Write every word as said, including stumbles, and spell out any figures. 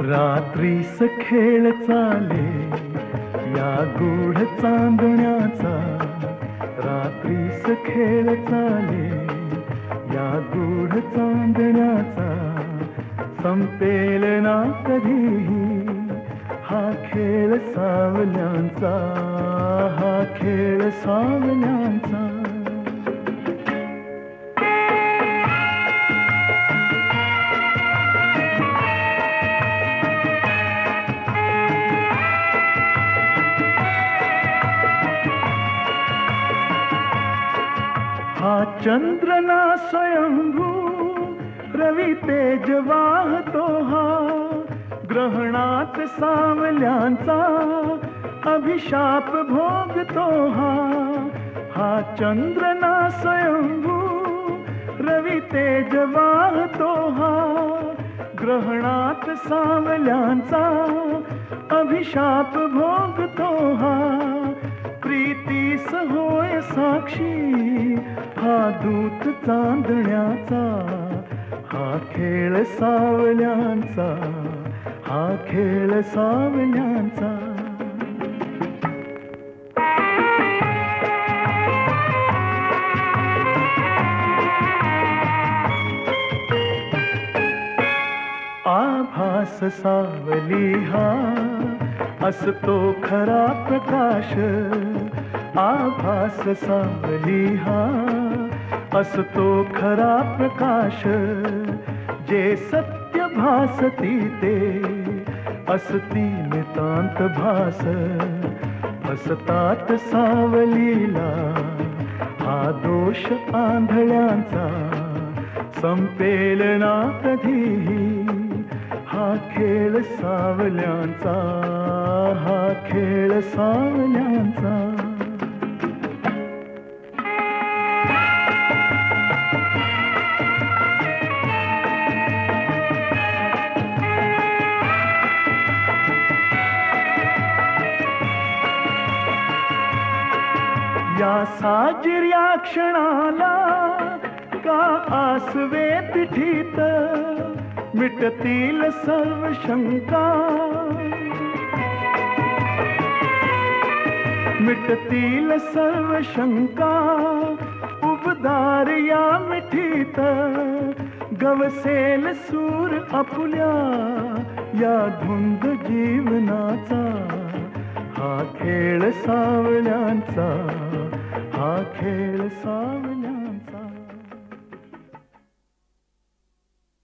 रात्रीस खेळ चाले या गूढ चांदण्याचा, रात्रीस खेळ चाले या गूढ चांदण्याचा, संपेल ना कधीही हा खेळ सावल्यांचा, हा खेळ सावल्यांचा. हा चंद्र ना स्वयंभू रवी तेज वाहतो, हा ग्रहणात सावल्यांचा अभिशाप भोगतो. हा हा चंद्र ना स्वयंभू रवी तेज वाहतो, हा ग्रहणात सावल्यांचा अभिशाप भोगतो. हा प्रीतीस होय साक्षी हा दूत चांदण्याचा, हा खेळ सावल्यांचा, हा खेळ सावल्यांचा. आभास सावली हा असतो खरा प्रकाश, आभास सावली हा असतो खरा प्रकाश. जे सत्य भासती ते असती नितांत भास, फसतात सावलीला हा दोष आंधळ्यांचा, संपेल ना कधीही हा खेळ सावल्यांचा, हा खेळ सावल्यांचा. या साजिर्या क्षणाला का आसवे पिठीत, मिटतील सर्व शंका, मिटतील सर्व शंका. उबदार या मिठीत गवसेल सूर आपुल्या या धुंद जीवनाचा, हा खेळ सावल्यांचा, हा खेळ सावल्यांचा.